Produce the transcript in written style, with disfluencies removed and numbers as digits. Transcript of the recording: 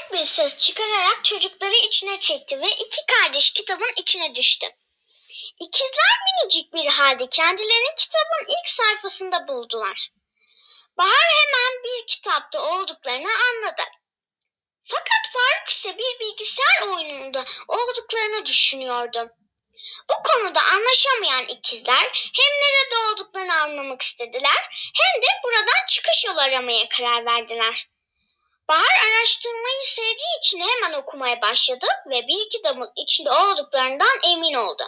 Büyük bir ses çıkararak çocukları içine çekti ve iki kardeş kitabın içine düştü. İkizler minicik bir halde kendilerini kitabın ilk sayfasında buldular. Bahar hemen bir kitapta olduklarını anladı. Fakat Faruk ise bir bilgisayar oyununda olduklarını düşünüyordu. Bu konuda anlaşamayan ikizler hem nerede olduklarını anlamak istediler hem de buradan çıkış yolu aramaya karar verdiler. Bahar araştırmayı sevdiği için hemen okumaya başladı ve bir kitabın içinde olduklarından emin oldu.